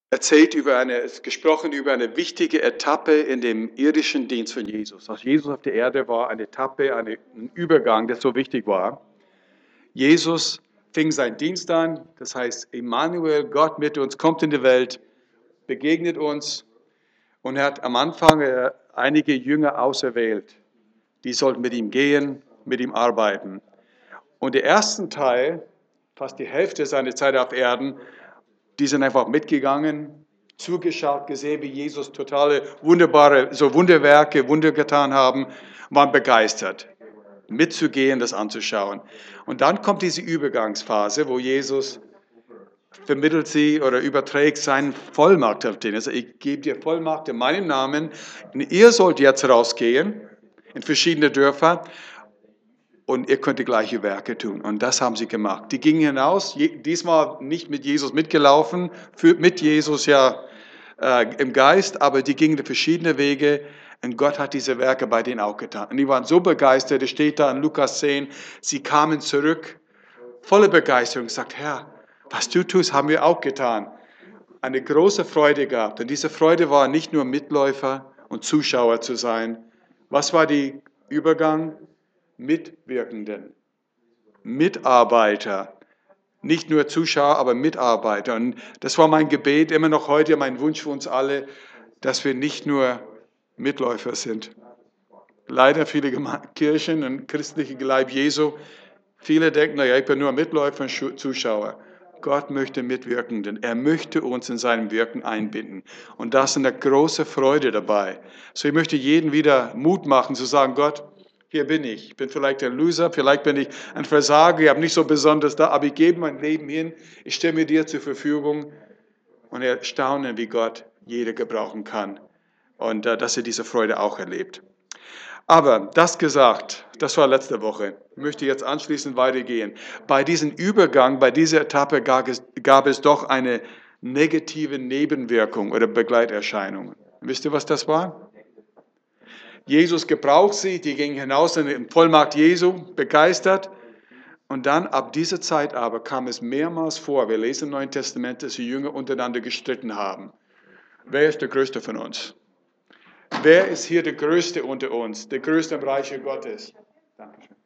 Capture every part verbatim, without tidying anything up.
erzählt über eine, ist gesprochen über eine wichtige Etappe in dem irdischen Dienst von Jesus. Als Jesus auf der Erde war, eine Etappe, eine, ein Übergang, der so wichtig war. Jesus fing seinen Dienst an, das heißt, Immanuel, Gott mit uns, kommt in die Welt, begegnet uns und er hat am Anfang äh, einige Jünger auserwählt. Die sollten mit ihm gehen, mit ihm arbeiten. Und der erste Teil, fast die Hälfte seiner Zeit auf Erden, die sind einfach mitgegangen, zugeschaut, gesehen, wie Jesus totale, wunderbare, so Wunderwerke, Wunder getan haben, waren begeistert, mitzugehen, das anzuschauen. Und dann kommt diese Übergangsphase, wo Jesus vermittelt sie oder überträgt seinen Vollmacht auf den. Also ich gebe dir Vollmacht in meinem Namen. Und ihr sollt jetzt rausgehen in verschiedene Dörfer und ihr könnt die gleichen Werke tun. Und das haben sie gemacht. Die gingen hinaus, diesmal nicht mit Jesus mitgelaufen, für, mit Jesus ja äh, im Geist, aber die gingen verschiedene Wege. Und Gott hat diese Werke bei denen auch getan. Und die waren so begeistert, es steht da in Lukas zehn, sie kamen zurück, voller Begeisterung, sagt, Herr, was du tust, haben wir auch getan. Eine große Freude gehabt. Und diese Freude war nicht nur Mitläufer und Zuschauer zu sein. Was war der Übergang? Mitwirkenden, Mitarbeiter. Nicht nur Zuschauer, aber Mitarbeiter. Und das war mein Gebet, immer noch heute mein Wunsch für uns alle, dass wir nicht nur Mitläufer sind. Leider viele Kirchen und christliche Leib Jesu, viele denken, naja, ich bin nur Mitläufer und Zuschauer. Gott möchte Mitwirkenden. Er möchte uns in seinem Wirken einbinden. Und da ist eine große Freude dabei. So, ich möchte jeden wieder Mut machen, zu sagen, Gott, hier bin ich. Ich bin vielleicht ein Loser, vielleicht bin ich ein Versager, ich habe nicht so besonders da, aber ich gebe mein Leben hin, ich stelle mir dir zur Verfügung und erstaune, wie Gott jeder gebrauchen kann und äh, dass er diese Freude auch erlebt. Aber das gesagt, das war letzte Woche. Ich möchte jetzt anschließend weitergehen. Bei diesem Übergang, bei dieser Etappe gab es, gab es doch eine negative Nebenwirkung oder Begleiterscheinung. Wisst ihr, was das war? Jesus gebraucht sie, die gingen hinaus in den Vollmacht Jesu, begeistert. Und dann ab dieser Zeit aber kam es mehrmals vor, wir lesen im Neuen Testament, dass die Jünger untereinander gestritten haben. Wer ist der Größte von uns? Wer ist hier der Größte unter uns, der Größte im Reiche Gottes? Dankeschön.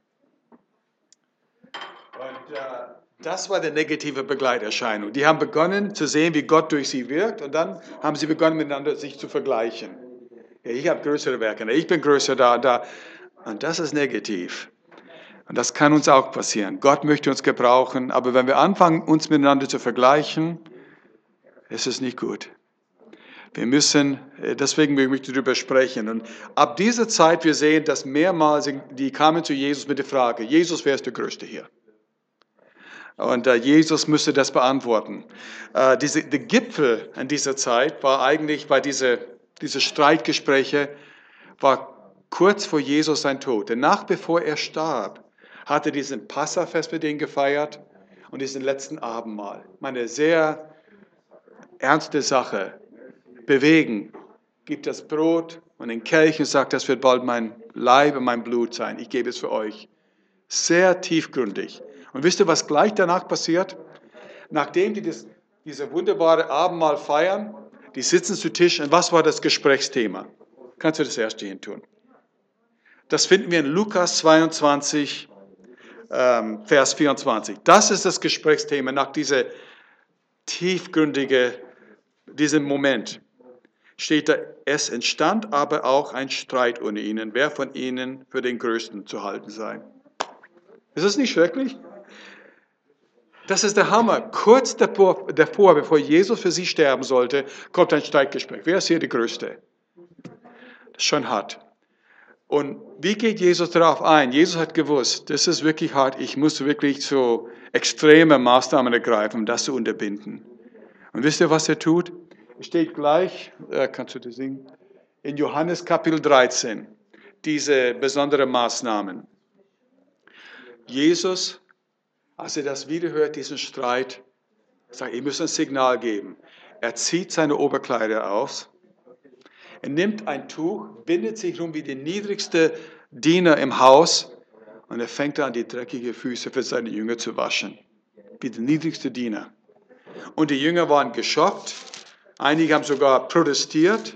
Und äh, das war die negative Begleiterscheinung. Die haben begonnen zu sehen, wie Gott durch sie wirkt, und dann haben sie begonnen, miteinander sich zu vergleichen. Ja, ich habe größere Werke, ich bin größer da, da. Und das ist negativ. Und das kann uns auch passieren. Gott möchte uns gebrauchen, aber wenn wir anfangen, uns miteinander zu vergleichen, ist es nicht gut. Wir müssen, deswegen möchte ich darüber sprechen. Und ab dieser Zeit, wir sehen, dass mehrmals, die kamen zu Jesus mit der Frage, Jesus, wer ist der Größte hier? Und äh, Jesus müsste das beantworten. Äh, diese, der Gipfel in dieser Zeit war eigentlich bei diese, diese Streitgespräche, war kurz vor Jesus sein Tod. Denn nach bevor er starb, hat er diesen Passafest mit denen gefeiert und diesen letzten Abendmahl. Eine sehr ernste Sache. Bewegen. Gibt das Brot und den Kelch und sagt, das wird bald mein Leib und mein Blut sein. Ich gebe es für euch. Sehr tiefgründig. Und wisst ihr, was gleich danach passiert? Nachdem die das, diese wunderbare Abendmahl feiern, die sitzen zu Tisch, und was war das Gesprächsthema? Kannst du das erste hin tun? Das finden wir in Lukas zweiundzwanzig, ähm, Vers vierundzwanzig. Das ist das Gesprächsthema nach dieser tiefgründigen, diesem Moment. Steht da, es entstand aber auch ein Streit unter ihnen, wer von ihnen für den Größten zu halten sei. Ist das nicht schrecklich? Das ist der Hammer. Kurz davor, davor, bevor Jesus für sie sterben sollte, kommt ein Streitgespräch. Wer ist hier der Größte? Das ist schon hart. Und wie geht Jesus darauf ein? Jesus hat gewusst, das ist wirklich hart. Ich muss wirklich so extreme Maßnahmen ergreifen, um das zu unterbinden. Und wisst ihr, was er tut? Es steht gleich, äh, kannst du das singen? In Johannes Kapitel dreizehn, diese besonderen Maßnahmen. Jesus, als er das wieder hört, diesen Streit, sagt, ihr müsst ein Signal geben. Er zieht seine Oberkleider aus, er nimmt ein Tuch, bindet sich rum wie der niedrigste Diener im Haus und er fängt an, die dreckigen Füße für seine Jünger zu waschen. Wie der niedrigste Diener. Und die Jünger waren geschockt. Einige haben sogar protestiert.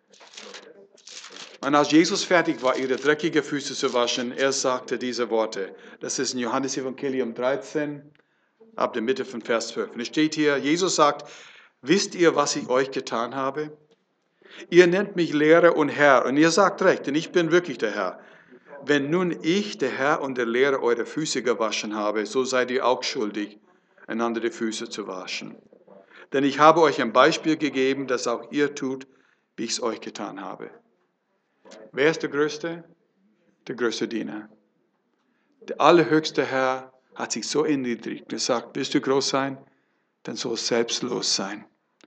Und als Jesus fertig war, ihre dreckigen Füße zu waschen, er sagte diese Worte. Das ist in Johannes Evangelium dreizehn, ab der Mitte von Vers zwölf. Und es steht hier, Jesus sagt, wisst ihr, was ich euch getan habe? Ihr nennt mich Lehrer und Herr, und ihr sagt recht, denn ich bin wirklich der Herr. Wenn nun ich, der Herr und der Lehrer, eure Füße gewaschen habe, so seid ihr auch schuldig, einander die Füße zu waschen. Denn ich habe euch ein Beispiel gegeben, dass auch ihr tut, wie ich es euch getan habe. Wer ist der Größte? Der größte Diener. Der allerhöchste Herr hat sich so erniedrigt und gesagt, willst du groß sein? Dann soll es selbstlos sein.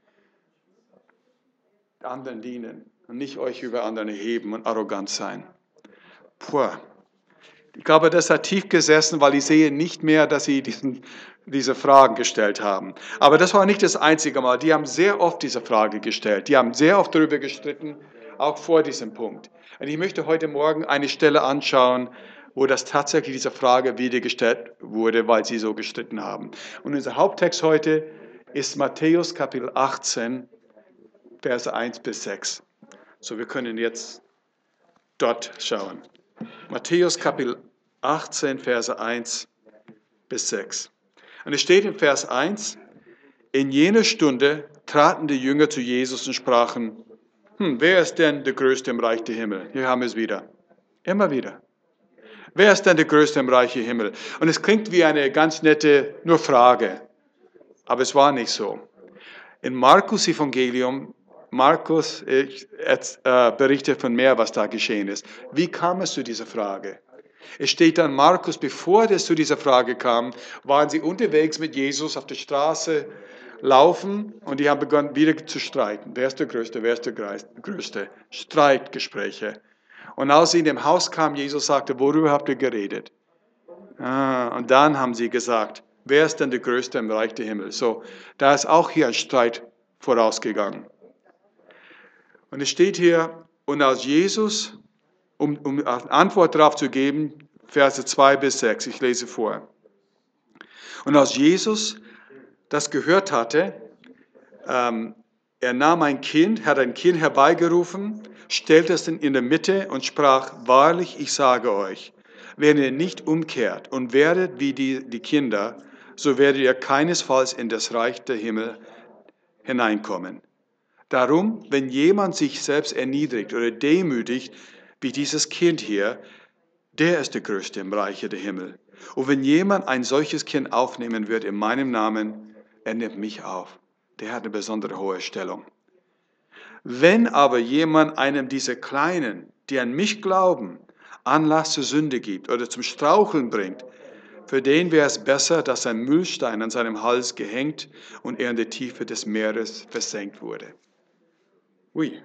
Anderen dienen und nicht euch über anderen erheben und arrogant sein. Puh. Ich glaube, das hat tief gesessen, weil ich sehe nicht mehr, dass sie diesen, diese Fragen gestellt haben. Aber das war nicht das einzige Mal. Die haben sehr oft diese Frage gestellt. Die haben sehr oft darüber gestritten, auch vor diesem Punkt. Und ich möchte heute Morgen eine Stelle anschauen, wo das tatsächlich diese Frage wieder gestellt wurde, weil sie so gestritten haben. Und unser Haupttext heute ist Matthäus Kapitel achtzehn, Verse eins bis sechs. So, wir können jetzt dort schauen. Matthäus Kapitel achtzehn, Verse eins bis sechs. Und es steht in Vers eins, in jener Stunde traten die Jünger zu Jesus und sprachen, hm, wer ist denn der Größte im Reich der Himmel? Hier haben wir es wieder. Immer wieder. Wer ist denn der Größte im Reich der Himmel? Und es klingt wie eine ganz nette nur Frage, aber es war nicht so. In Markus Evangelium, Markus äh, äh, berichtet von mehr, was da geschehen ist. Wie kam es zu dieser Frage? Es steht dann, Markus, bevor es zu dieser Frage kam, waren sie unterwegs mit Jesus auf der Straße laufen und die haben begonnen wieder zu streiten. Wer ist der Größte, wer ist der Größte? Streitgespräche. Und als sie in dem Haus kamen, Jesus sagte, worüber habt ihr geredet? Ah, und dann haben sie gesagt, wer ist denn der Größte im Reich der Himmel? So, da ist auch hier ein Streit vorausgegangen. Und es steht hier, und als Jesus, um, um eine Antwort darauf zu geben, Verse zwei bis sechs, ich lese vor. Und als Jesus das gehört hatte, ähm, er nahm ein Kind, hat ein Kind herbeigerufen, stellte es in der Mitte und sprach, wahrlich, ich sage euch, wenn ihr nicht umkehrt und werdet wie die, die Kinder, so werdet ihr keinesfalls in das Reich der Himmel hineinkommen. Darum, wenn jemand sich selbst erniedrigt oder demütigt, wie dieses Kind hier, der ist der Größte im Reich der Himmel. Und wenn jemand ein solches Kind aufnehmen wird in meinem Namen, er nimmt mich auf. Der hat eine besondere hohe Stellung. Wenn aber jemand einem dieser Kleinen, die an mich glauben, Anlass zur Sünde gibt oder zum Straucheln bringt, für den wäre es besser, dass ein Mühlstein an seinem Hals gehängt und er in der Tiefe des Meeres versenkt wurde. Ui.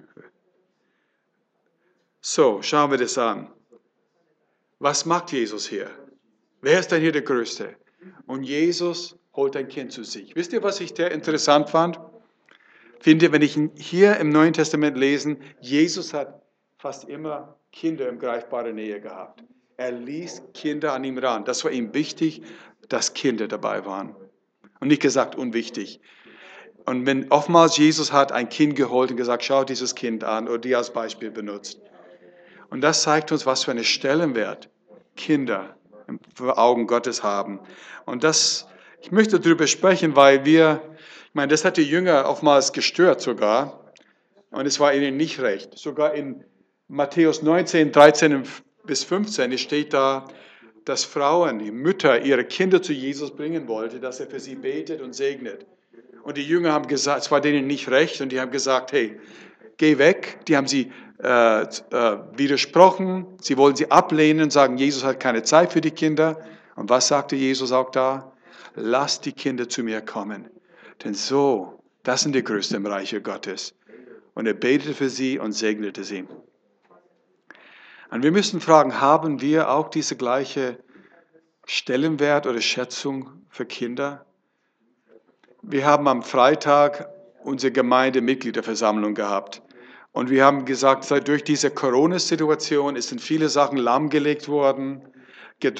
So, schauen wir das an. Was macht Jesus hier? Wer ist denn hier der Größte? Und Jesus holt ein Kind zu sich. Wisst ihr, was ich sehr interessant fand? Finde, wenn ich hier im Neuen Testament lesen, Jesus hat fast immer Kinder in greifbarer Nähe gehabt. Er ließ Kinder an ihm ran. Das war ihm wichtig, dass Kinder dabei waren. Und nicht gesagt unwichtig. Und wenn oftmals Jesus hat ein Kind geholt und gesagt, schau dieses Kind an oder die als Beispiel benutzt. Und das zeigt uns, was für einen Stellenwert Kinder vor Augen Gottes haben. Und das, ich möchte darüber sprechen, weil wir, ich meine, das hat die Jünger oftmals gestört sogar. Und es war ihnen nicht recht. Sogar in Matthäus neunzehn, dreizehn bis fünfzehn steht da, dass Frauen, die Mütter, ihre Kinder zu Jesus bringen wollten, dass er für sie betet und segnet. Und die Jünger haben gesagt, es war denen nicht recht und die haben gesagt, hey, geh weg. Die haben sie äh, äh, widersprochen. Sie wollen sie ablehnen und sagen, Jesus hat keine Zeit für die Kinder. Und was sagte Jesus auch da? Lasst die Kinder zu mir kommen. Denn so, das sind die Größten im Reich Gottes. Und er betete für sie und segnete sie. Und wir müssen fragen, haben wir auch diese gleiche Stellenwert oder Schätzung für Kinder? Wir haben am Freitag unsere Gemeindemitgliederversammlung gehabt. Und wir haben gesagt, durch diese Corona-Situation sind viele Sachen lahmgelegt worden,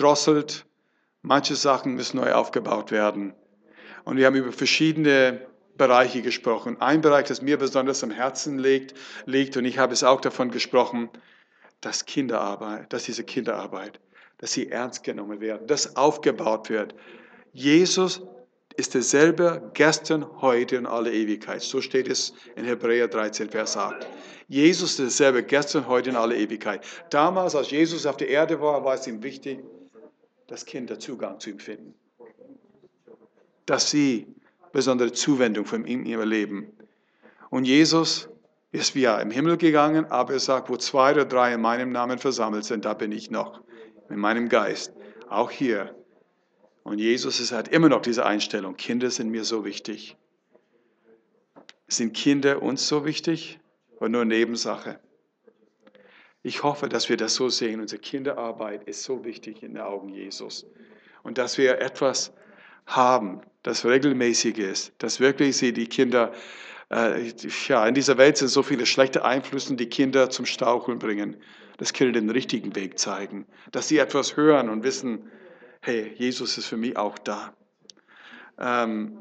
gedrosselt. Manche Sachen müssen neu aufgebaut werden. Und wir haben über verschiedene Bereiche gesprochen. Ein Bereich, das mir besonders am Herzen liegt, liegt und ich habe es auch davon gesprochen, dass Kinderarbeit, dass diese Kinderarbeit, dass sie ernst genommen werden, dass aufgebaut wird. Jesus ist derselbe gestern, heute und alle Ewigkeit. So steht es in Hebräer dreizehn, Vers acht. Jesus ist derselbe gestern, heute und alle Ewigkeit. Damals, als Jesus auf der Erde war, war es ihm wichtig, dass Kinder Zugang zu ihm finden. Dass sie besondere Zuwendung von ihm in ihrem Leben. Und Jesus ist ja im Himmel gegangen, aber er sagt, wo zwei oder drei in meinem Namen versammelt sind, da bin ich noch, in meinem Geist, auch hier. Und Jesus ist, hat immer noch diese Einstellung, Kinder sind mir so wichtig. Sind Kinder uns so wichtig oder nur Nebensache? Ich hoffe, dass wir das so sehen. Unsere Kinderarbeit ist so wichtig in den Augen Jesus. Und dass wir etwas haben, das regelmäßig ist, dass wirklich sie die Kinder, äh, ja, in dieser Welt sind so viele schlechte Einflüsse, die Kinder zum Straucheln bringen, dass Kinder den richtigen Weg zeigen, dass sie etwas hören und wissen, hey, Jesus ist für mich auch da. Ähm,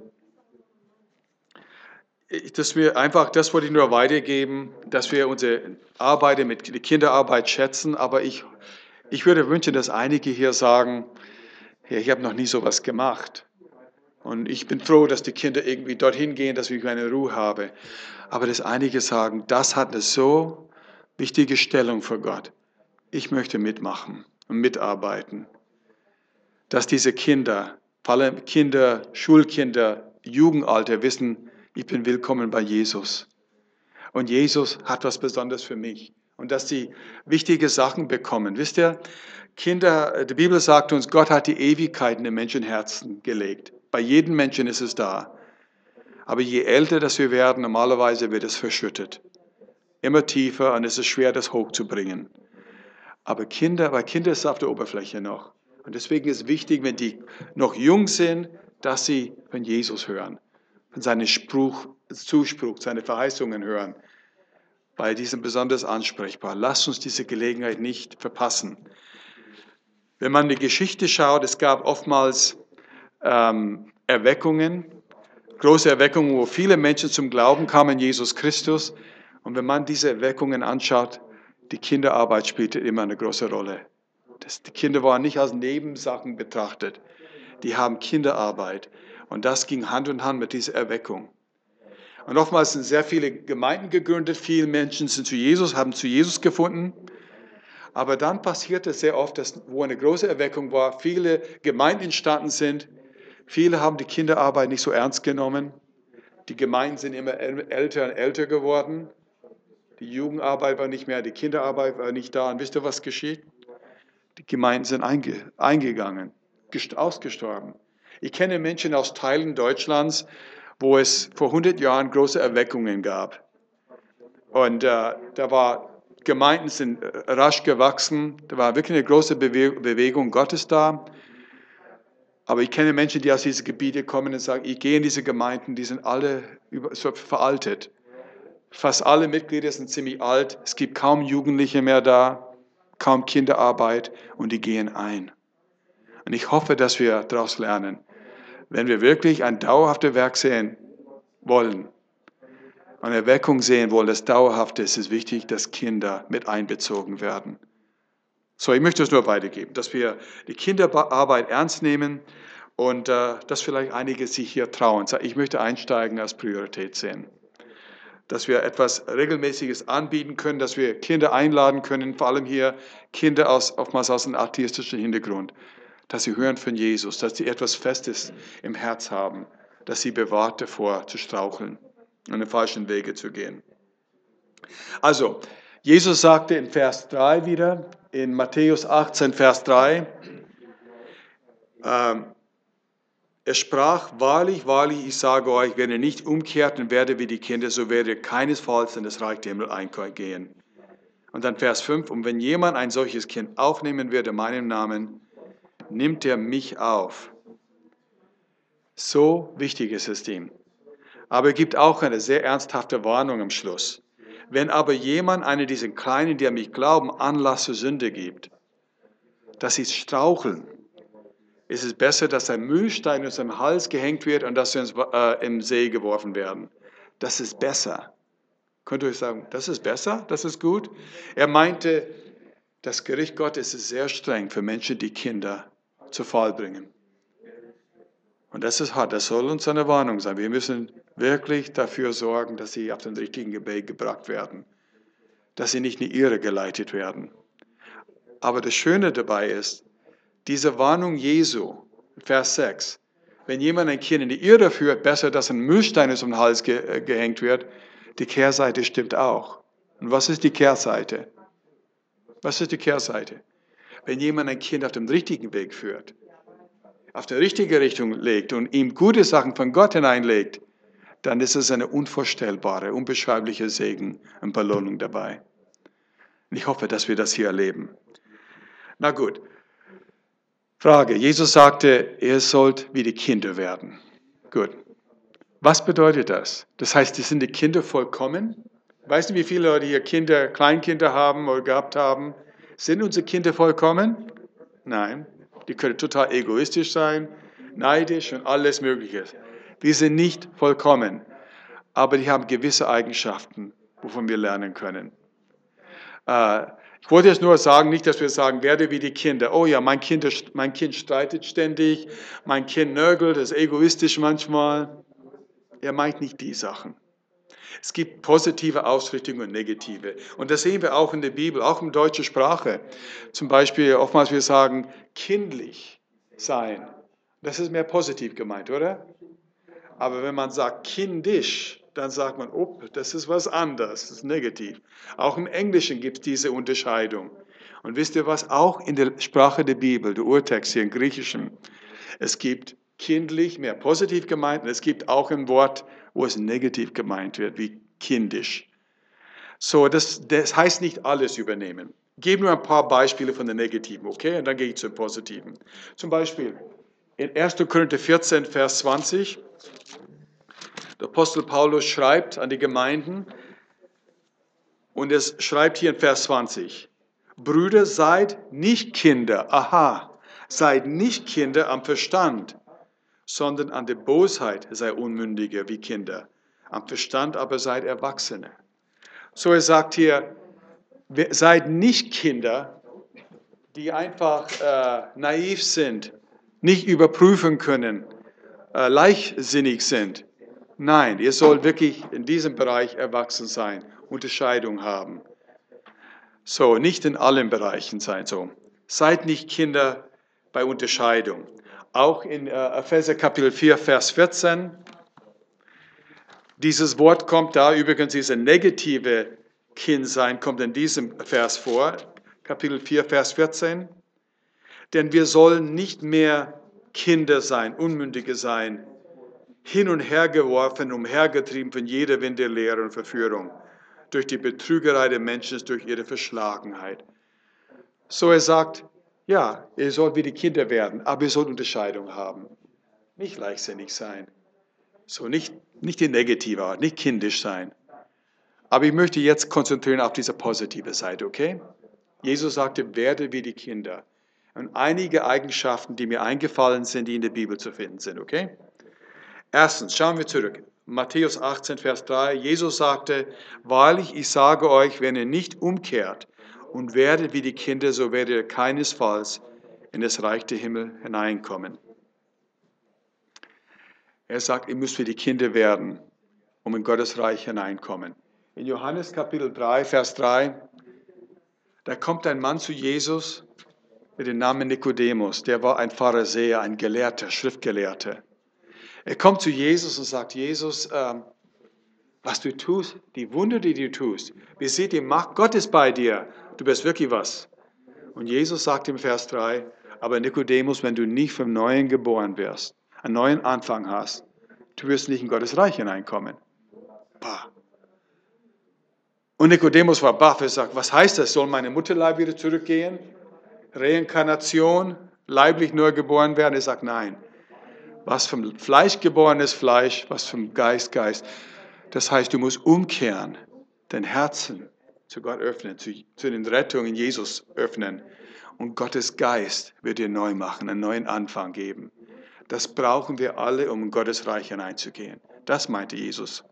dass wir einfach, das wollte ich nur weitergeben, dass wir unsere Arbeit mit der Kinderarbeit schätzen, aber ich, ich würde wünschen, dass einige hier sagen, hey, ich habe noch nie sowas gemacht. Und ich bin froh, dass die Kinder irgendwie dorthin gehen, dass ich meine Ruhe habe. Aber dass einige sagen, das hat eine so wichtige Stellung für Gott. Ich möchte mitmachen und mitarbeiten. Dass diese Kinder, vor allem Kinder, Schulkinder, Jugendalter wissen, ich bin willkommen bei Jesus. Und Jesus hat was Besonderes für mich. Und dass sie wichtige Sachen bekommen. Wisst ihr, Kinder, die Bibel sagt uns, Gott hat die Ewigkeit in den Menschenherzen gelegt. Bei jedem Menschen ist es da. Aber je älter das wir werden, normalerweise wird es verschüttet. Immer tiefer und es ist schwer, das hochzubringen. Aber Kinder, bei Kindern ist es auf der Oberfläche noch. Und deswegen ist es wichtig, wenn die noch jung sind, dass sie von Jesus hören. Von seinem Spruch, Zuspruch, seine Verheißungen hören. Weil die sind besonders ansprechbar. Lasst uns diese Gelegenheit nicht verpassen. Wenn man die Geschichte schaut, es gab oftmals ähm, Erweckungen, große Erweckungen, wo viele Menschen zum Glauben kamen, Jesus Christus. Und wenn man diese Erweckungen anschaut, die Kinderarbeit spielte immer eine große Rolle. Das, die Kinder waren nicht als Nebensachen betrachtet. Die haben Kinderarbeit. Und das ging Hand in Hand mit dieser Erweckung. Und oftmals sind sehr viele Gemeinden gegründet, viele Menschen sind zu Jesus, haben zu Jesus gefunden. Aber dann passierte sehr oft, dass, wo eine große Erweckung war, viele Gemeinden entstanden sind. Viele haben die Kinderarbeit nicht so ernst genommen. Die Gemeinden sind immer älter und älter geworden. Die Jugendarbeit war nicht mehr, die Kinderarbeit war nicht da. Und wisst ihr, was geschieht? Die Gemeinden sind einge, eingegangen, ausgestorben. Ich kenne Menschen aus Teilen Deutschlands, wo es vor hundert Jahren große Erweckungen gab. Und äh, da war, Gemeinden sind rasch gewachsen, da war wirklich eine große Bewegung Gottes da. Aber ich kenne Menschen, die aus diesen Gebieten kommen und sagen, ich gehe in diese Gemeinden, die sind alle so veraltet. Fast alle Mitglieder sind ziemlich alt, es gibt kaum Jugendliche mehr da, kaum Kinderarbeit und die gehen ein. Und ich hoffe, dass wir daraus lernen. Wenn wir wirklich ein dauerhaftes Werk sehen wollen, eine Erweckung sehen wollen, das Dauerhafte ist, ist es wichtig, dass Kinder mit einbezogen werden. So, ich möchte es nur weitergeben, dass wir die Kinderarbeit ernst nehmen und äh, dass vielleicht einige sich hier trauen. Ich möchte Einsteigen als Priorität sehen. Dass wir etwas Regelmäßiges anbieten können, dass wir Kinder einladen können, vor allem hier Kinder aus, oftmals aus einem atheistischen Hintergrund, dass sie hören von Jesus, dass sie etwas Festes im Herz haben, dass sie bewahrt davor zu straucheln und den falschen Wege zu gehen. Also, Jesus sagte in Vers drei wieder, in Matthäus achtzehn, Vers drei, ähm, er sprach, wahrlich, wahrlich, ich sage euch, wenn ihr nicht umkehrt und werdet wie die Kinder, so werdet ihr keinesfalls in das Reich der Himmel eingehen. Und dann Vers fünf, und wenn jemand ein solches Kind aufnehmen wird in meinem Namen, nimmt er mich auf. So wichtig ist es ihm. Aber er gibt auch eine sehr ernsthafte Warnung am Schluss. Wenn aber jemand einen dieser Kleinen, die an mich glauben, Anlass zur Sünde gibt, dass sie straucheln, Es ist besser, dass ein Mühlstein uns am Hals gehängt wird und dass wir uns äh, im See geworfen werden. Das ist besser. Könnt ihr euch sagen, das ist besser, das ist gut? Er meinte, das Gericht Gottes ist sehr streng für Menschen, die Kinder zu Fall bringen. Und das ist hart, das soll uns eine Warnung sein. Wir müssen wirklich dafür sorgen, dass sie auf den richtigen Weg gebracht werden, dass sie nicht in die Irre geleitet werden. Aber das Schöne dabei ist, diese Warnung Jesu, Vers sechs, wenn jemand ein Kind in die Irre führt, besser, dass ein Mühlstein um den Hals ge- gehängt wird, die Kehrseite stimmt auch. Und was ist die Kehrseite? Was ist die Kehrseite? Wenn jemand ein Kind auf dem richtigen Weg führt, auf die richtige Richtung legt und ihm gute Sachen von Gott hineinlegt, dann ist es eine unvorstellbare, unbeschreibliche Segen und Belohnung dabei. Und ich hoffe, dass wir das hier erleben. Na gut. Frage. Jesus sagte, ihr sollt wie die Kinder werden. Gut. Was bedeutet das? Das heißt, sind die Kinder vollkommen? Weißt du, wie viele Leute hier Kinder, Kleinkinder haben oder gehabt haben? Sind unsere Kinder vollkommen? Nein. Die können total egoistisch sein, neidisch und alles Mögliche. Die sind nicht vollkommen, aber die haben gewisse Eigenschaften, wovon wir lernen können. Äh, ich wollte jetzt nur sagen, nicht, dass wir sagen, werde wie die Kinder. Oh ja, mein Kind, mein Kind streitet ständig, mein Kind nörgelt, ist egoistisch manchmal. Er meint nicht die Sachen. Es gibt positive Ausrichtungen und negative. Und das sehen wir auch in der Bibel, auch in der deutschen Sprache. Zum Beispiel, oftmals wir sagen, kindlich sein. Das ist mehr positiv gemeint, oder? Aber wenn man sagt kindisch, dann sagt man, oh, das ist was anderes, das ist negativ. Auch im Englischen gibt es diese Unterscheidung. Und wisst ihr was? Auch in der Sprache der Bibel, der Urtext hier im Griechischen, es gibt kindlich, mehr positiv gemeint, und es gibt auch ein Wort, wo es negativ gemeint wird, wie kindisch. So, das, das heißt nicht alles übernehmen. Ich gebe nur ein paar Beispiele von den Negativen, okay? Und dann gehe ich zum Positiven. Zum Beispiel in erster Korinther vierzehn, Vers zwanzig, der Apostel Paulus schreibt an die Gemeinden, und es schreibt hier in Vers zwanzig, Brüder, seid nicht Kinder, aha, seid nicht Kinder am Verstand, sondern an der Bosheit sei unmündiger wie Kinder, am Verstand aber seid Erwachsene. So er sagt hier, seid nicht Kinder, die einfach äh, naiv sind, nicht überprüfen können, äh, leichtsinnig sind. Nein, ihr sollt wirklich in diesem Bereich erwachsen sein, Unterscheidung haben. So, nicht in allen Bereichen sein so. Seid nicht Kinder bei Unterscheidung. Auch in äh, Epheser Kapitel vier, Vers vierzehn. Dieses Wort kommt da, übrigens dieses negative Kindsein kommt in diesem Vers vor. Kapitel vier, Vers vierzehn. Denn wir sollen nicht mehr Kinder sein, Unmündige sein, hin und her geworfen, umhergetrieben von jeder Wind der Lehre und Verführung, durch die Betrügerei der Menschen, durch ihre Verschlagenheit. So er sagt, ja, ihr sollt wie die Kinder werden, aber ihr sollt Unterscheidung haben. Nicht leichtsinnig sein. So nicht, nicht die negative Art, nicht kindisch sein. Aber ich möchte jetzt konzentrieren auf diese positive Seite, okay? Jesus sagte, werde wie die Kinder. Und einige Eigenschaften, die mir eingefallen sind, die in der Bibel zu finden sind, okay? Erstens, schauen wir zurück. Matthäus achtzehn, Vers drei. Jesus sagte, wahrlich, ich sage euch, wenn ihr nicht umkehrt und werdet wie die Kinder, so werdet ihr keinesfalls in das Reich der Himmel hineinkommen. Er sagt, ihr müsst wie die Kinder werden, um in Gottes Reich hineinkommen. In Johannes Kapitel drei, Vers drei, da kommt ein Mann zu Jesus mit dem Namen Nikodemus. Der war ein Pharisäer, ein Gelehrter, Schriftgelehrter. Er kommt zu Jesus und sagt, Jesus, ähm, was du tust, die Wunder, die du tust, wir sehen, die Macht Gottes bei dir. Du bist wirklich was. Und Jesus sagt im Vers drei, aber Nikodemus, wenn du nicht vom Neuen geboren wirst, einen neuen Anfang hast, du wirst nicht in Gottes Reich hineinkommen. Bah. Und Nikodemus war baff, er sagt, was heißt das? Soll meine Mutterleib wieder zurückgehen? Reinkarnation, leiblich neu geboren werden? Er sagt, nein. Was vom Fleisch geboren ist, Fleisch, was vom Geist, Geist. Das heißt, du musst umkehren, dein Herzen zu Gott öffnen, zu, zu den Rettungen in Jesus öffnen Und Gottes Geist wird dir neu machen, einen neuen Anfang geben. Das brauchen wir alle, um in Gottes Reich hineinzugehen. Das meinte Jesus.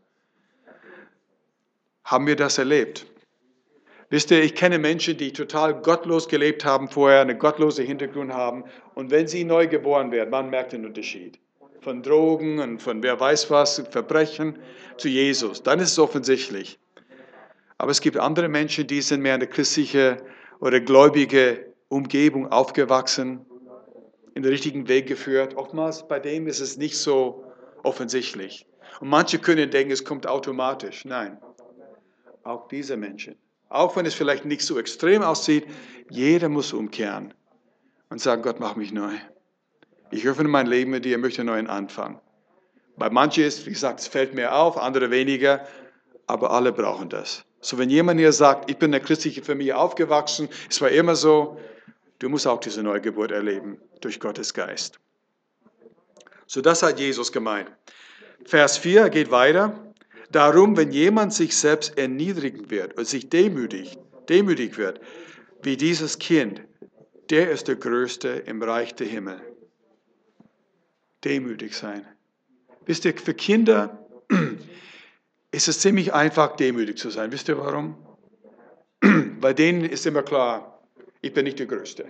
Haben wir das erlebt? Wisst ihr, ich kenne Menschen, die total gottlos gelebt haben vorher, einen gottlosen Hintergrund haben. Und wenn sie neu geboren werden, man merkt den Unterschied. Von Drogen und von wer weiß was, Verbrechen zu Jesus. Dann ist es offensichtlich. Aber es gibt andere Menschen, die sind mehr in eine christliche oder gläubige Umgebung aufgewachsen, in den richtigen Weg geführt. Oftmals bei dem ist es nicht so offensichtlich. Und manche können denken, es kommt automatisch. Nein, auch diese Menschen. Auch wenn es vielleicht nicht so extrem aussieht, jeder muss umkehren und sagen, Gott, mach mich neu. Ich öffne mein Leben mit dir, möchte einen neuen Anfang. Bei manchen ist, wie gesagt, es fällt mir auf, andere weniger, aber alle brauchen das. So, wenn jemand hier sagt, ich bin in einer christlichen Familie aufgewachsen, es war immer so, du musst auch diese Neugeburt erleben, durch Gottes Geist. So, das hat Jesus gemeint. Vers vier geht weiter. Darum, wenn jemand sich selbst erniedrigen wird und sich demütigt, demütig wird, wie dieses Kind, der ist der Größte im Reich der Himmel. Demütig sein. Wisst ihr, für Kinder ist es ziemlich einfach, demütig zu sein. Wisst ihr warum? Bei denen ist immer klar, ich bin nicht der Größte.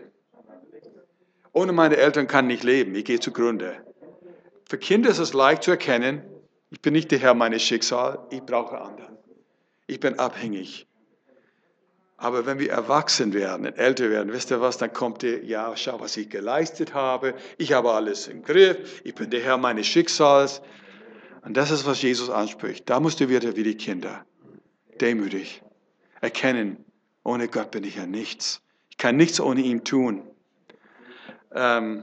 Ohne meine Eltern kann ich nicht leben, ich gehe zugrunde. Für Kinder ist es leicht zu erkennen, ich bin nicht der Herr meines Schicksals, ich brauche anderen. Ich bin abhängig. Aber wenn wir erwachsen werden, älter werden, wisst ihr was, dann kommt ihr, ja, schau, was ich geleistet habe, ich habe alles im Griff, ich bin der Herr meines Schicksals. Und das ist, was Jesus anspricht. Da musst du wieder wie die Kinder, demütig, erkennen, ohne Gott bin ich ja nichts. Ich kann nichts ohne ihn tun. Ähm,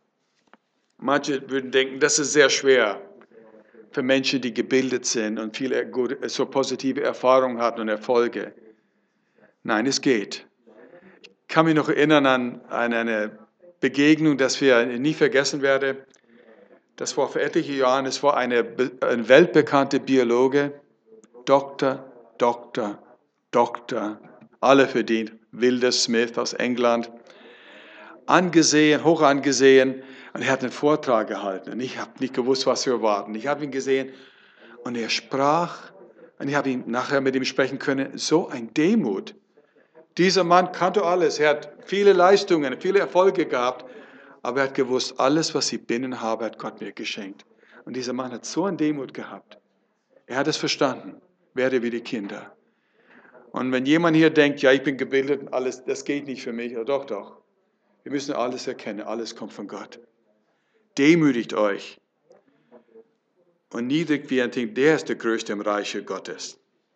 manche würden denken, das ist sehr schwer für Menschen, die gebildet sind und viele gute, so positive Erfahrungen hatten und Erfolge. Nein, es geht. Ich kann mich noch erinnern an, an eine Begegnung, das wir nie vergessen werden. Das war vor etlichen Jahren, es war eine, ein weltbekannter Biologe, Doktor, Doktor, Doktor, alle verdient, Wilder Smith aus England, angesehen, hoch angesehen, und er hat einen Vortrag gehalten und ich habe nicht gewusst, was wir erwarten. Ich habe ihn gesehen und er sprach und ich habe ihn nachher mit ihm sprechen können, so ein Demut. Dieser Mann kannte alles, er hat viele Leistungen, viele Erfolge gehabt, aber er hat gewusst, alles, was ich binnen habe, hat Gott mir geschenkt. Und dieser Mann hat so eine Demut gehabt. Er hat es verstanden, werde wie die Kinder. Und wenn jemand hier denkt, ja, ich bin gebildet und alles, das geht nicht für mich, ja, doch, doch. Wir müssen alles erkennen, alles kommt von Gott. Demütigt euch und niedrigt wie ein Ding, der ist der Größte im Reiche Gottes.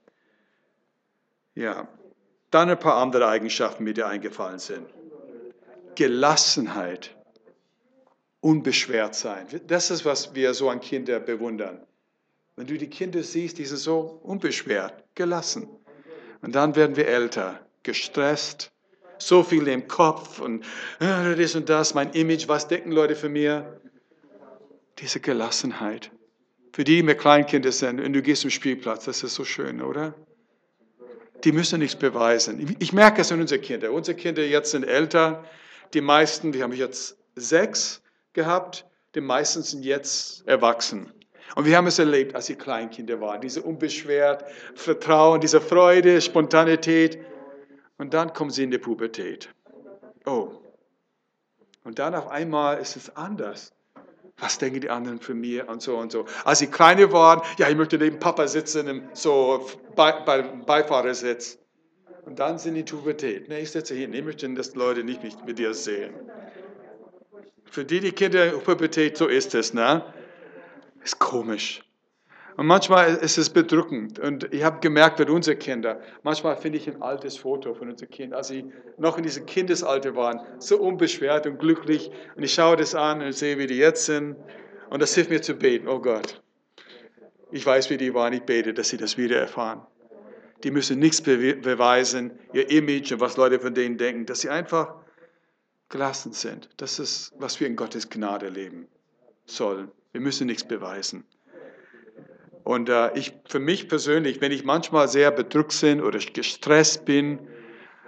Ja, dann ein paar andere Eigenschaften, die dir eingefallen sind. Gelassenheit, unbeschwert sein. Das ist, was wir so an Kindern bewundern. Wenn du die Kinder siehst, die sind so unbeschwert, gelassen. Und dann werden wir älter, gestresst, so viel im Kopf und äh, das und das, mein Image, was denken Leute von mir? Diese Gelassenheit. Für die, die mit Kleinkinder sind, und du gehst zum Spielplatz, das ist so schön, oder? Die müssen nichts beweisen. Ich merke es an unseren Kindern. Unsere Kinder jetzt sind älter. Die meisten, wir haben jetzt sechs gehabt, die meisten sind jetzt erwachsen. Und wir haben es erlebt, als sie Kleinkinder waren. Diese unbeschwert, Vertrauen, diese Freude, Spontanität. Und dann kommen sie in die Pubertät. Oh. Und dann auf einmal ist es anders. Was denken die anderen von mir und so und so. Als sie kleiner waren, ja, ich möchte neben Papa sitzen, so bei, beim Beifahrersitz. Und dann sind die in Pubertät. Nee, ich sitze hier, ich möchte, dass die Leute nicht mich mit dir sehen. Für die, die Kinder in Pubertät, so ist es, ne? Ist komisch. Und manchmal ist es bedrückend. Und ich habe gemerkt, mit unseren Kindern, manchmal finde ich ein altes Foto von unseren Kindern, als sie noch in diesem Kindesalter waren, so unbeschwert und glücklich. Und ich schaue das an und sehe, wie die jetzt sind. Und das hilft mir zu beten. Oh Gott, ich weiß, wie die waren. Ich bete, dass sie das wieder erfahren. Die müssen nichts beweisen, ihr Image und was Leute von denen denken, dass sie einfach gelassen sind. Das ist, was wir in Gottes Gnade leben sollen. Wir müssen nichts beweisen. Und äh, ich, für mich persönlich, wenn ich manchmal sehr bedrückt bin oder gestresst bin,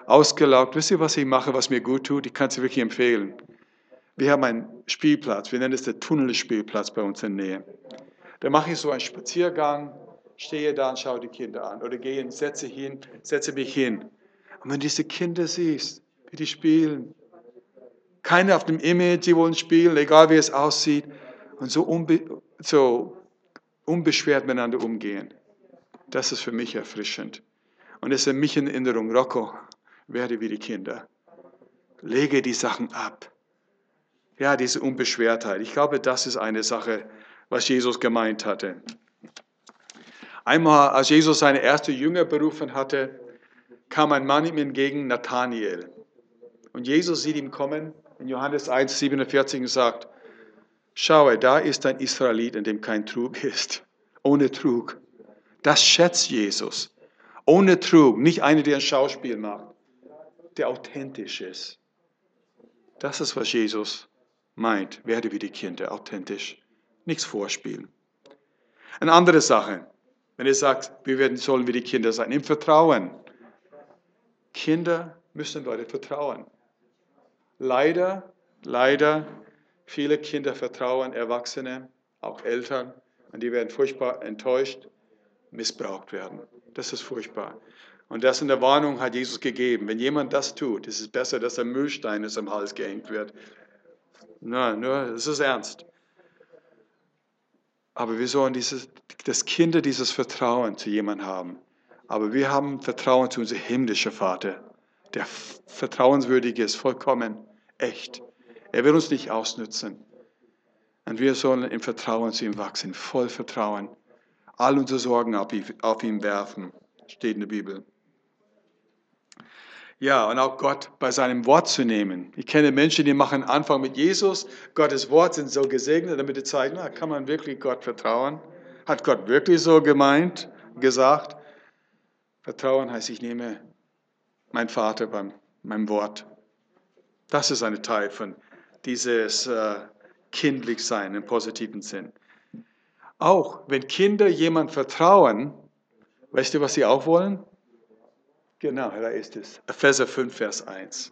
ausgelaugt. Wisst ihr, was ich mache, was mir gut tut? Ich kann es wirklich empfehlen. Wir haben einen Spielplatz, wir nennen es den Tunnelspielplatz bei uns in der Nähe. Da mache ich so einen Spaziergang, stehe da und schaue die Kinder an. Oder gehe und setze, hin, setze mich hin. Und wenn du diese Kinder siehst, wie die spielen, keine auf dem Image, die wollen spielen, egal wie es aussieht, und so, unbe so unbeschwert miteinander umgehen. Das ist für mich erfrischend. Und es ist für mich eine Erinnerung, Rocco, werde wie die Kinder. Lege die Sachen ab. Ja, diese Unbeschwertheit. Ich glaube, das ist eine Sache, was Jesus gemeint hatte. Einmal, als Jesus seine ersten Jünger berufen hatte, kam ein Mann ihm entgegen, Nathanael. Und Jesus sieht ihn kommen in Johannes eins, siebenundvierzig und sagt, schaue, da ist ein Israelit, in dem kein Trug ist. Ohne Trug. Das schätzt Jesus. Ohne Trug. Nicht einer, der ein Schauspiel macht. Der authentisch ist. Das ist, was Jesus meint. Werde wie die Kinder. Authentisch. Nichts vorspielen. Eine andere Sache. Wenn ihr sagt, wir werden, sollen wie die Kinder sein. Im Vertrauen. Kinder müssen Leute vertrauen. Leider, leider, viele Kinder vertrauen Erwachsene, auch Eltern, und die werden furchtbar enttäuscht, missbraucht werden. Das ist furchtbar. Und das in der Warnung hat Jesus gegeben. Wenn jemand das tut, ist es besser, dass ein Mühlstein ist am Hals gehängt wird. Nein, nur, es ist ernst. Aber wir sollen dieses, dass Kinder dieses Vertrauen zu jemandem haben. Aber wir haben Vertrauen zu unserem himmlischen Vater, der vertrauenswürdig ist, vollkommen echt. Er will uns nicht ausnützen. Und wir sollen im Vertrauen zu ihm wachsen, voll Vertrauen. All unsere Sorgen auf ihn werfen, steht in der Bibel. Ja, und auch Gott bei seinem Wort zu nehmen. Ich kenne Menschen, die machen Anfang mit Jesus. Gottes Wort sind so gesegnet, damit sie zeigen, na, kann man wirklich Gott vertrauen? Hat Gott wirklich so gemeint, gesagt? Vertrauen heißt, ich nehme meinen Vater beim meinem Wort. Das ist ein Teil von dieses äh, kindlich sein im positiven Sinn. Auch wenn Kinder jemand vertrauen, weißt du, was sie auch wollen? Genau, da ist es. Epheser fünf, Vers eins.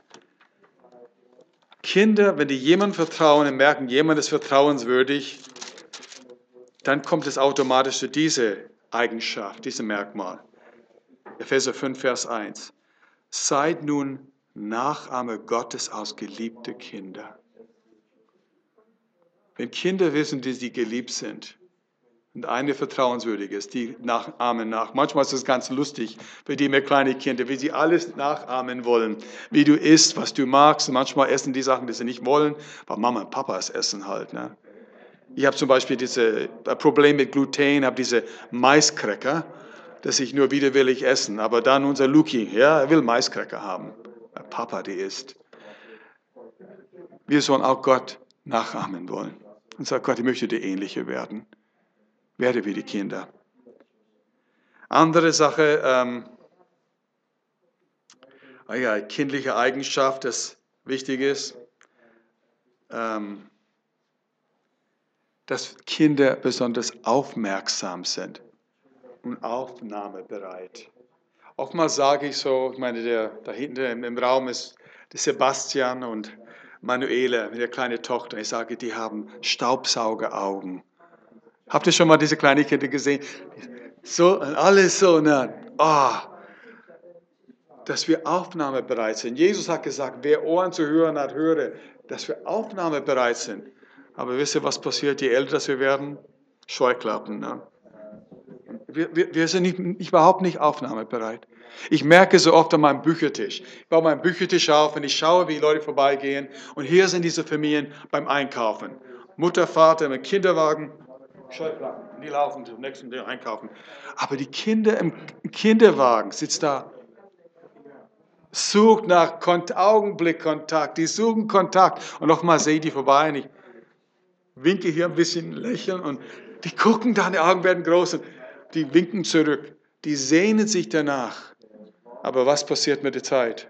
Kinder, wenn die jemandem vertrauen und merken, jemand ist vertrauenswürdig, dann kommt es automatisch zu dieser Eigenschaft, diesem Merkmal. Epheser fünf, Vers eins. Seid nun Nachahmer Gottes als geliebte Kinder. Wenn Kinder wissen, dass sie geliebt sind und eine vertrauenswürdig ist, die nachahmen nach. Manchmal ist es ganz lustig für die mehr kleine Kinder, wie sie alles nachahmen wollen. Wie du isst, was du magst. Und manchmal essen die Sachen, die sie nicht wollen, weil Mama und Papa es essen halt. Ne? Ich habe zum Beispiel dieses Problem mit Gluten, habe diese Maiskräcker, das ich nur widerwillig essen. Aber dann unser Luki, ja, er will Maiskräcker haben. Papa, die isst. Wir sollen auch Gott nachahmen wollen. Und sagen, Gott, ich möchte dir ähnlicher werden. Werde wie die Kinder. Andere Sache, ähm, ja, kindliche Eigenschaft, das wichtig ist, ähm, dass Kinder besonders aufmerksam sind und aufnahmebereit. Oftmals sage ich so, ich meine, der, da hinten im Raum ist der Sebastian und Manuela, meine kleine Tochter. Ich sage, die haben Staubsaugeraugen. Habt ihr schon mal diese kleinen Kinder gesehen? So, alles so, ne? Oh, dass wir aufnahmebereit sind. Jesus hat gesagt, wer Ohren zu hören hat, höre, dass wir aufnahmebereit sind. Aber wisst ihr, was passiert, je älter wir werden? Scheuklappen. Ne? Wir, wir, wir sind nicht, nicht, überhaupt nicht aufnahmebereit. Ich merke so oft an meinem Büchertisch. Ich baue meinen Büchertisch auf und ich schaue, wie Leute vorbeigehen. Und hier sind diese Familien beim Einkaufen. Mutter, Vater mit Kinderwagen, Scheuklappen. Die laufen zum nächsten Tag einkaufen. Aber die Kinder im Kinderwagen sitzen da. Sucht nach Kont- Augenblickkontakt. Die suchen Kontakt. Und nochmal sehe ich die vorbei und ich winke hier ein bisschen, lächeln und die gucken da, die Augen werden groß und die winken zurück. Die sehnen sich danach. Aber was passiert mit der Zeit?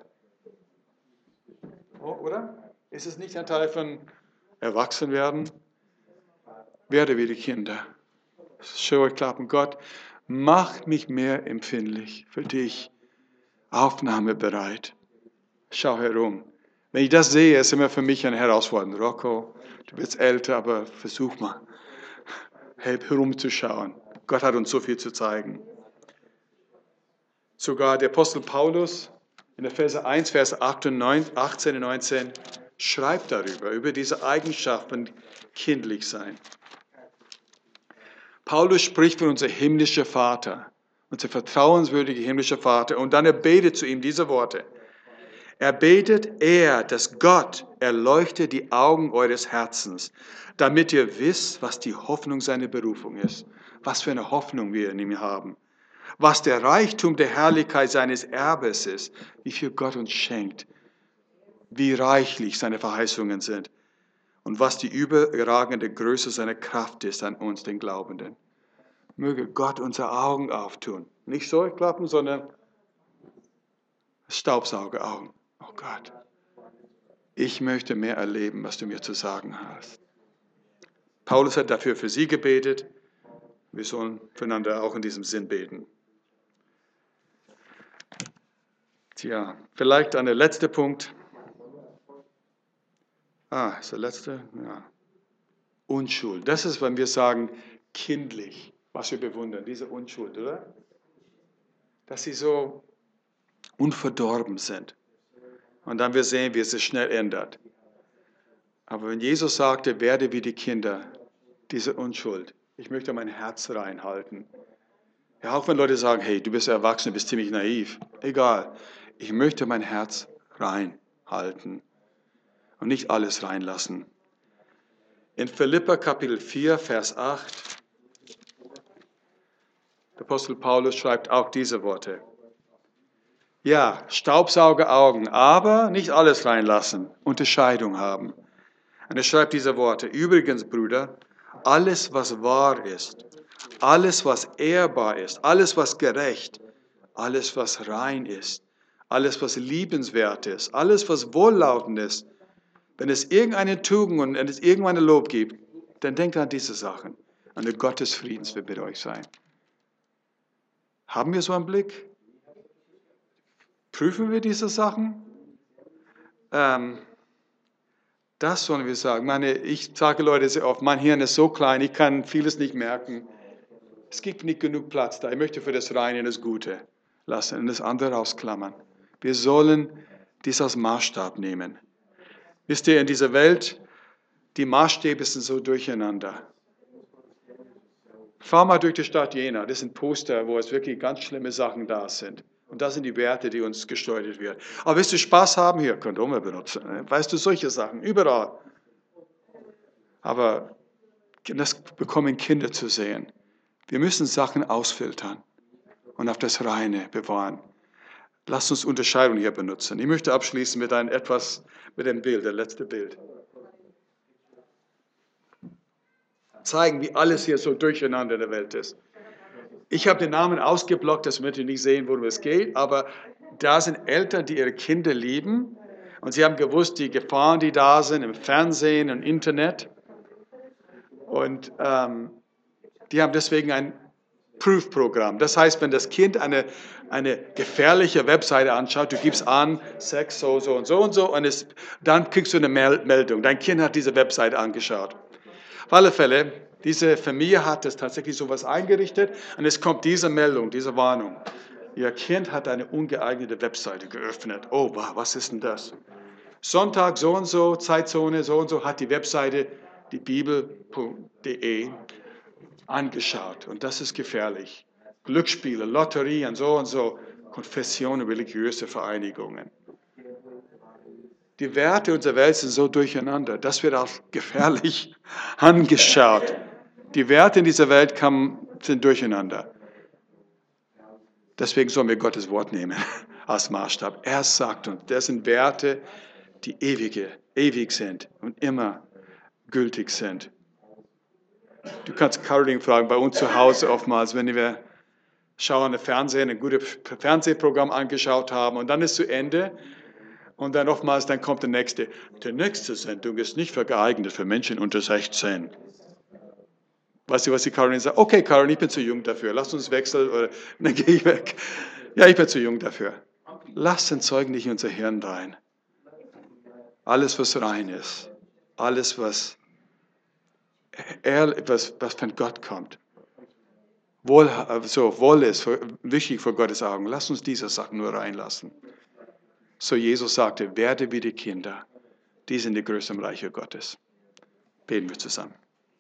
Oh, oder? Ist es nicht ein Teil von Erwachsenwerden? Werde wie die Kinder. Scheuklappen. Gott, mach mich mehr empfindlich für dich. aufnahmebereit. Schau herum. Wenn ich das sehe, ist immer für mich eine Herausforderung. Rocco, du bist älter, aber versuch mal, herumzuschauen. Gott hat uns so viel zu zeigen. Sogar der Apostel Paulus in der Verse eins, Vers achtzehn und neunzehn schreibt darüber, über diese Eigenschaft von kindlich sein. Paulus spricht von unser himmlischer Vater, unser vertrauenswürdiger himmlischer Vater, und dann er betet zu ihm diese Worte. Er betet, er, dass Gott erleuchte die Augen eures Herzens, damit ihr wisst, was die Hoffnung seiner Berufung ist. Was für eine Hoffnung wir in ihm haben. Was der Reichtum der Herrlichkeit seines Erbes ist, wie viel Gott uns schenkt, wie reichlich seine Verheißungen sind und was die überragende Größe seiner Kraft ist an uns, den Glaubenden. Möge Gott unsere Augen auftun. Nicht so klappen, sondern Staubsaugeraugen. Oh Gott, ich möchte mehr erleben, was du mir zu sagen hast. Paulus hat dafür für sie gebetet. Wir sollen füreinander auch in diesem Sinn beten. Tja, vielleicht ein letzter Punkt. Ah, ist der letzte? Ja. Unschuld. Das ist, wenn wir sagen, kindlich, was wir bewundern, diese Unschuld, oder? Dass sie so unverdorben sind. Und dann wir sehen, wie es sich schnell ändert. Aber wenn Jesus sagte, werde wie die Kinder, diese Unschuld, ich möchte mein Herz reinhalten. Ja, auch wenn Leute sagen, hey, du bist erwachsen, du bist ziemlich naiv. Egal, ich möchte mein Herz reinhalten und nicht alles reinlassen. In Philipper Kapitel vier, Vers acht, der Apostel Paulus schreibt auch diese Worte. Ja, Staubsaugeraugen, aber nicht alles reinlassen, Unterscheidung haben. Und er schreibt diese Worte. Übrigens, Brüder, alles, was wahr ist, alles, was ehrbar ist, alles, was gerecht, alles, was rein ist, alles, was liebenswert ist, alles, was wohllautend ist, wenn es irgendeine Tugend und wenn es irgendeine Lob gibt, dann denkt an diese Sachen. Und der Gott des Friedens wird mit euch sein. Haben wir so einen Blick? Prüfen wir diese Sachen? Ähm, das sollen wir sagen. Meine, ich sage Leute sehr oft, mein Hirn ist so klein, ich kann vieles nicht merken. Es gibt nicht genug Platz da. Ich möchte für das Reine und das Gute lassen und das andere ausklammern. Wir sollen dies als Maßstab nehmen. Wisst ihr, in dieser Welt, die Maßstäbe sind so durcheinander. Fahr mal durch die Stadt Jena, das sind Poster, wo es wirklich ganz schlimme Sachen da sind. Und das sind die Werte, die uns gesteuert werden. Aber willst du Spaß haben? Hier, Kondome benutzen. Weißt du, solche Sachen, überall. Aber das bekommen Kinder zu sehen. Wir müssen Sachen ausfiltern und auf das Reine bewahren. Lasst uns Unterscheidung hier benutzen. Ich möchte abschließen mit einem etwas, mit dem Bild, das letzte Bild. Zeigen, wie alles hier so durcheinander in der Welt ist. Ich habe den Namen ausgeblockt, das möchte ich nicht sehen, worum es geht, aber da sind Eltern, die ihre Kinder lieben und sie haben gewusst, die Gefahren, die da sind im Fernsehen und Internet, und ähm, die haben deswegen ein Prüfprogramm. Das heißt, wenn das Kind eine, eine gefährliche Webseite anschaut, du gibst an, Sex, so, so und so und so, und es, dann kriegst du eine Meldung. Dein Kind hat diese Webseite angeschaut. Auf alle Fälle, diese Familie hat das tatsächlich sowas eingerichtet und es kommt diese Meldung, diese Warnung. Ihr Kind hat eine ungeeignete Webseite geöffnet. Oh, was ist denn das? Sonntag so und so, Zeitzone so und so, hat die Webseite die Bibel punkt de angeschaut. Und das ist gefährlich. Glücksspiele, Lotterie und so und so, Konfessionen, religiöse Vereinigungen. Die Werte unserer Welt sind so durcheinander, das wird auch gefährlich angeschaut. Die Werte in dieser Welt kann, sind durcheinander. Deswegen sollen wir Gottes Wort nehmen als Maßstab. Er sagt uns, das sind Werte, die ewige, ewig sind und immer gültig sind. Du kannst Caroline fragen, bei uns zu Hause oftmals, wenn wir schauen, Fernsehen, ein gutes Fernsehprogramm angeschaut haben und dann ist zu Ende und dann oftmals, dann kommt der nächste. Die nächste Sendung ist nicht für geeignet für Menschen unter sechzehn. Weißt du, was die Caroline sagt? Okay, Caroline, ich bin zu jung dafür. Lass uns wechseln oder dann gehe ich weg. Ja, ich bin zu jung dafür. Lass den Zeug nicht in unser Hirn rein. Alles, was rein ist, alles, was, ehrlich, was, was von Gott kommt, wohl, so, wohl ist, wichtig vor Gottes Augen, lass uns diese Sachen nur reinlassen. So Jesus sagte, werde wie die Kinder, die sind die größten Reiche Gottes. Beten wir zusammen.